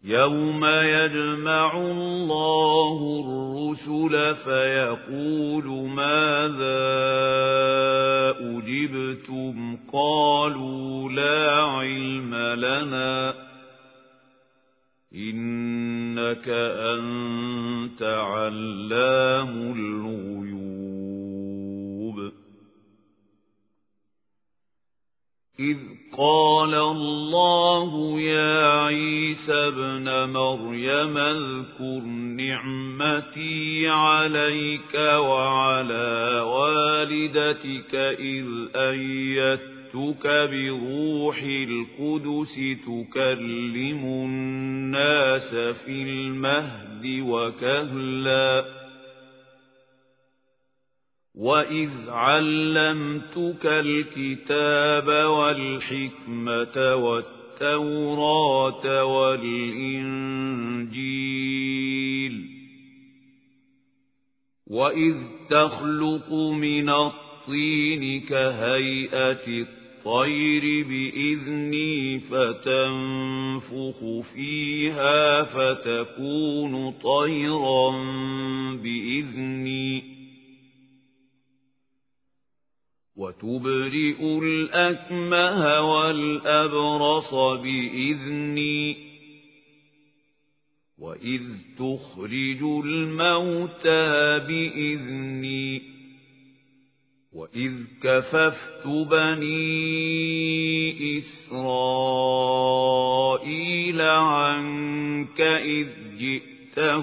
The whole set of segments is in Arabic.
يوم يجمع الله الرسل فيقول ماذا أجبتم قالوا لا علم لنا إنك أنت علام الغيوب إذ قال الله يا عيسى ابن مريم اذكر نعمتي عليك وعلى والدتك إذ أيدتك بروح القدس تكلم الناس في المهد وكهلا وإذ علمتك الكتاب والحكمة والتوراة والإنجيل وإذ تخلق من الطين كهيئة الطير بإذني فتنفخ فيها فتكون طيرا بإذني وتبرئ الأكمه والأبرص بإذني وإذ تخرج الموتى بإذني وإذ كففت بني إسرائيل عنك إذ جئتهم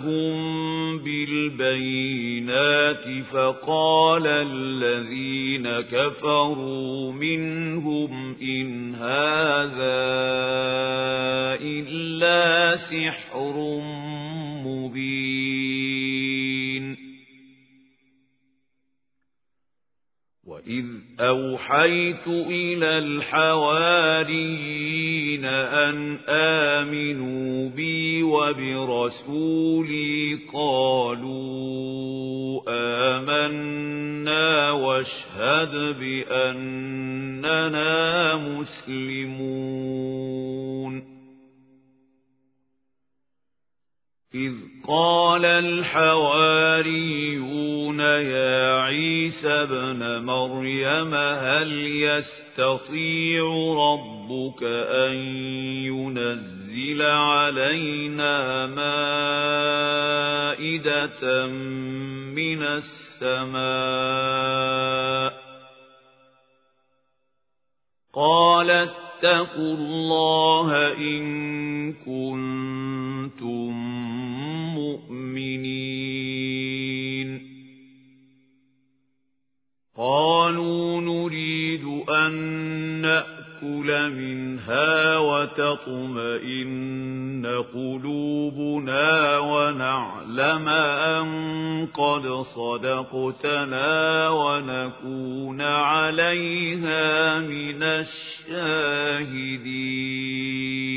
بالبينات فقال الذين كفروا منهم إن هذا إلا سحر مبين وإذ أوحيت إلى الحواريين أن آمنوا بي وبرسولي قالوا آمنا واشهد بأننا مسلمون إذ قال الحواريون يا عيسى ابن مريم هل يستطيع ربك أن ينزل علينا مائدة من السماء قال اتقوا الله إن كنتم مؤمنين قالوا نريد أن نأكل منها وتطمئن قلوبنا ونعلم أن قد صدقتنا ونكون عليها من الشاهدين